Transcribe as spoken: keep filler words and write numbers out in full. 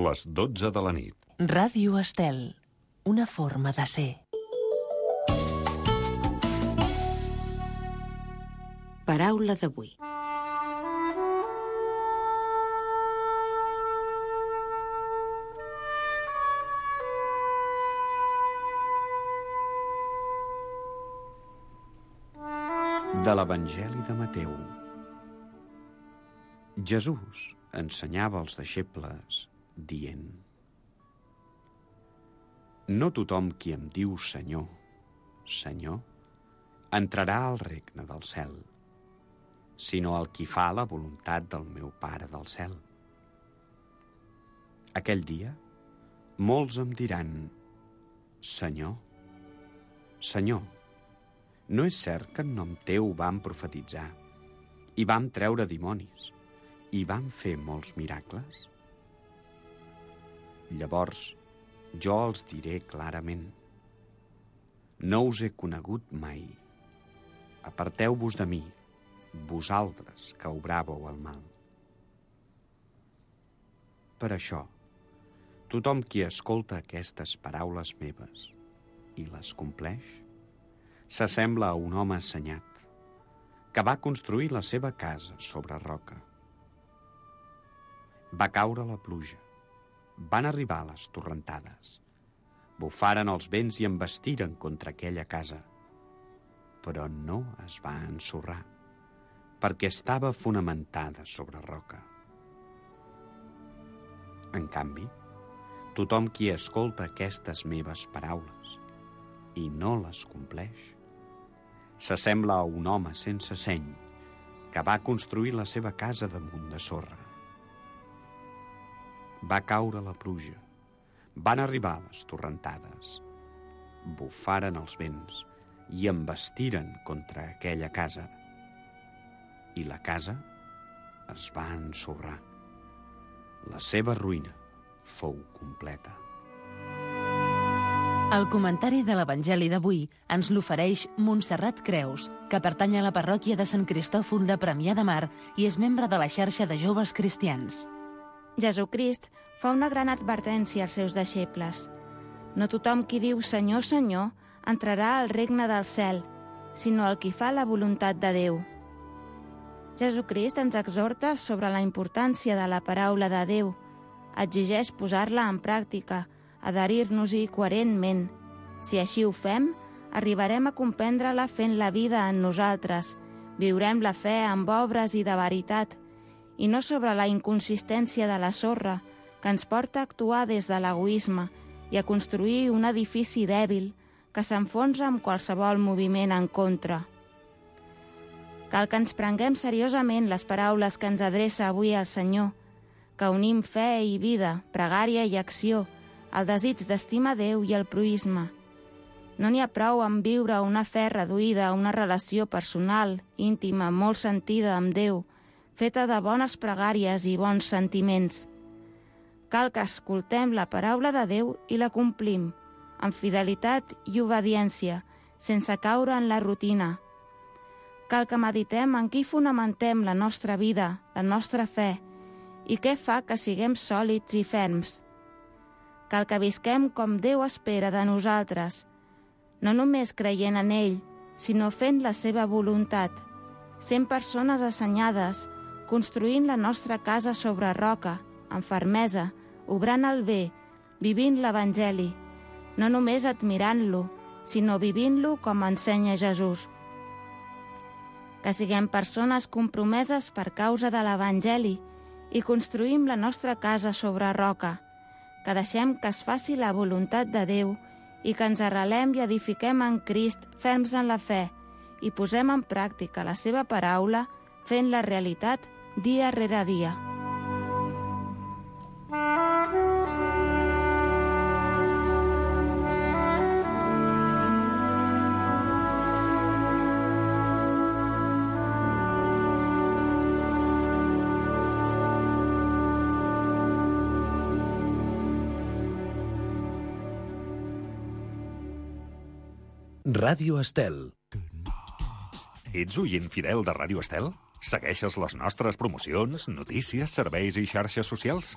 Les dotze de la nit. Ràdio Estel, una forma de ser. Paraula d'avui. De l'Evangeli de Mateu. Jesús ensenyava als deixebles dient: No tothom qui em diu Senyor, Senyor, entrarà al regne del cel, sinó el qui fa la voluntat del meu Pare del cel. Aquell dia, molts em diran: Senyor, Senyor, no és cert que en nom teu vam profetitzar, i vam treure dimonis, i vam fer molts miracles? Llavors, jo els diré clarament: no us he conegut mai. Aparteu-vos de mi, vosaltres que obràveu el mal. Per això, tothom qui escolta aquestes paraules meves i les compleix, s'assembla a un home assenyat, que va construir la seva casa sobre roca. Va caure la pluja, van arribar les torrentades, bufaren els vents i embestiren contra aquella casa, però no es va ensorrar, perquè estava fonamentada sobre roca. En canvi, tothom qui escolta aquestes meves paraules i no les compleix, s'assembla a un home sense seny que va construir la seva casa damunt de sorra. Va caure la pluja, van arribar les torrentades, bufaren els vents i embestiren contra aquella casa, i la casa es va ensorrar. La seva ruïna fou completa. El comentari de l'Evangeli d'avui ens l'ofereix Montserrat Creus, que pertany a la parròquia de Sant Cristòfol de Premià de Mar i és membre de la xarxa de joves cristians. Jesucrist fa una gran advertència als seus deixebles. No tothom qui diu Senyor, Senyor, entrarà al regne del cel, sinó el qui fa la voluntat de Déu. Jesucrist ens exhorta sobre la importància de la paraula de Déu, exigeix posar-la en pràctica, adherir-nos-hi coherentment. Si així ho fem, arribarem a comprendre-la fent la vida en nosaltres, viurem la fe amb obres i de veritat, i no sobre la inconsistència de la sorra, que ens porta a actuar des de l'egoisme i a construir un edifici dèbil que s'enfonsa amb qualsevol moviment en contra. Cal que ens prenguem seriosament les paraules que ens adreça avui el Senyor, que unim fe i vida, pregària i acció, el desig d'estimar Déu i el proïsme. No n'hi ha prou amb viure una fe reduïda a una relació personal, íntima, molt sentida amb Déu, feta de bones pregàries i bons sentiments. Cal que escoltem la paraula de Déu i la complim, amb fidelitat i obediència, sense caure en la rutina. Cal que meditem en qui fonamentem la nostra vida, la nostra fe, i què fa que siguem sòlids i ferms. Cal que visquem com Déu espera de nosaltres, no només creient en ell, sinó fent la seva voluntat, sent persones assenyades, construint la nostra casa sobre roca, amb fermesa, obrant el bé, vivint l'Evangeli, no només admirant-lo, sinó vivint-lo com ensenya Jesús. Que siguem persones compromeses per causa de l'Evangeli i construïm la nostra casa sobre roca, que deixem que es faci la voluntat de Déu i que ens arrelem i edifiquem en Crist ferms en la fe i posem en pràctica la seva paraula fent la realitat dia rere dia. Ràdio Estel. Ets oient fidel de Ràdio Estel? Segueixes les nostres promocions, notícies, serveis i xarxes socials?